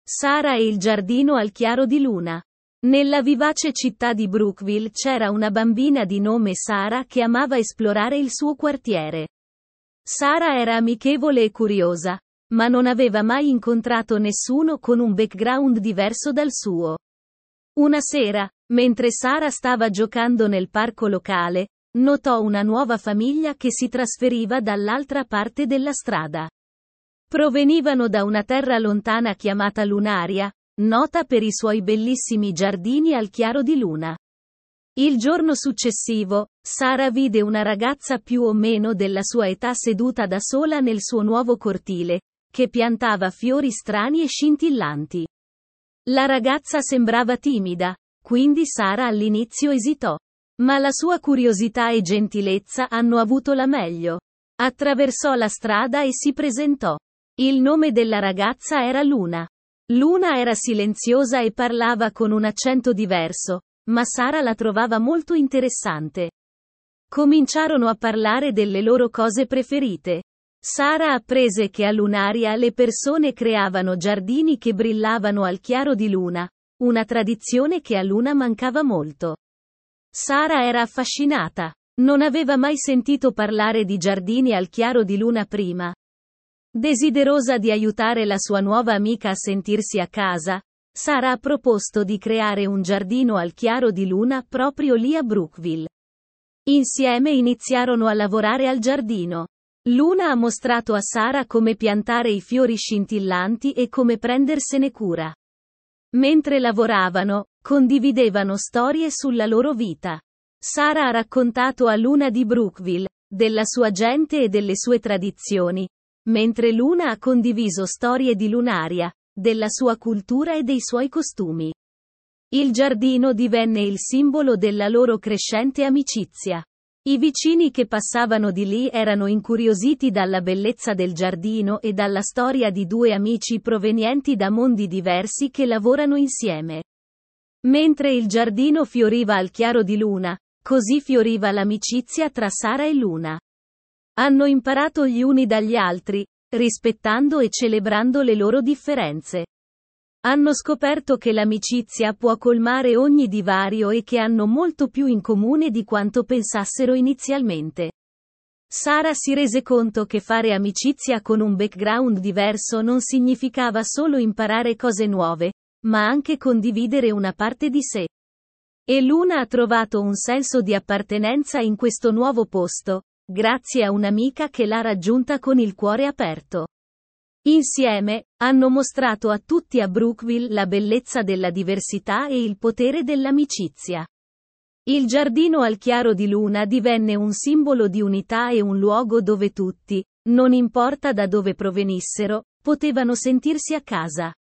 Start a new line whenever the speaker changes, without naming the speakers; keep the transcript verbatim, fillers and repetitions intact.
Sara e il giardino al chiaro di luna. Nella vivace città di Brookville c'era una bambina di nome Sara che amava esplorare il suo quartiere. Sara era amichevole e curiosa, ma non aveva mai incontrato nessuno con un background diverso dal suo. Una sera, mentre Sara stava giocando nel parco locale, notò una nuova famiglia che si trasferiva dall'altra parte della strada. Provenivano da una terra lontana chiamata Lunaria, nota per i suoi bellissimi giardini al chiaro di luna. Il giorno successivo, Sara vide una ragazza più o meno della sua età seduta da sola nel suo nuovo cortile, che piantava fiori strani e scintillanti. La ragazza sembrava timida, quindi Sara all'inizio esitò. Ma la sua curiosità e gentilezza hanno avuto la meglio. Attraversò la strada e si presentò. Il nome della ragazza era Luna. Luna era silenziosa e parlava con un accento diverso, ma Sara la trovava molto interessante. Cominciarono a parlare delle loro cose preferite. Sara apprese che a Lunaria le persone creavano giardini che brillavano al chiaro di luna, una tradizione che a Luna mancava molto. Sara era affascinata. Non aveva mai sentito parlare di giardini al chiaro di luna prima. Desiderosa di aiutare la sua nuova amica a sentirsi a casa, Sara ha proposto di creare un giardino al chiaro di luna proprio lì a Brookville. Insieme iniziarono a lavorare al giardino. Luna ha mostrato a Sara come piantare i fiori scintillanti e come prendersene cura. Mentre lavoravano, condividevano storie sulla loro vita. Sara ha raccontato a Luna di Brookville, della sua gente e delle sue tradizioni, mentre Luna ha condiviso storie di Lunaria, della sua cultura e dei suoi costumi. Il giardino divenne il simbolo della loro crescente amicizia. I vicini che passavano di lì erano incuriositi dalla bellezza del giardino e dalla storia di due amici provenienti da mondi diversi che lavorano insieme. Mentre il giardino fioriva al chiaro di luna, così fioriva l'amicizia tra Sara e Luna. Hanno imparato gli uni dagli altri, rispettando e celebrando le loro differenze. Hanno scoperto che l'amicizia può colmare ogni divario e che hanno molto più in comune di quanto pensassero inizialmente. Sara si rese conto che fare amicizia con un background diverso non significava solo imparare cose nuove, ma anche condividere una parte di sé. E Luna ha trovato un senso di appartenenza in questo nuovo posto, grazie a un'amica che l'ha raggiunta con il cuore aperto. Insieme, hanno mostrato a tutti a Brookville la bellezza della diversità e il potere dell'amicizia. Il giardino al chiaro di luna divenne un simbolo di unità e un luogo dove tutti, non importa da dove provenissero, potevano sentirsi a casa.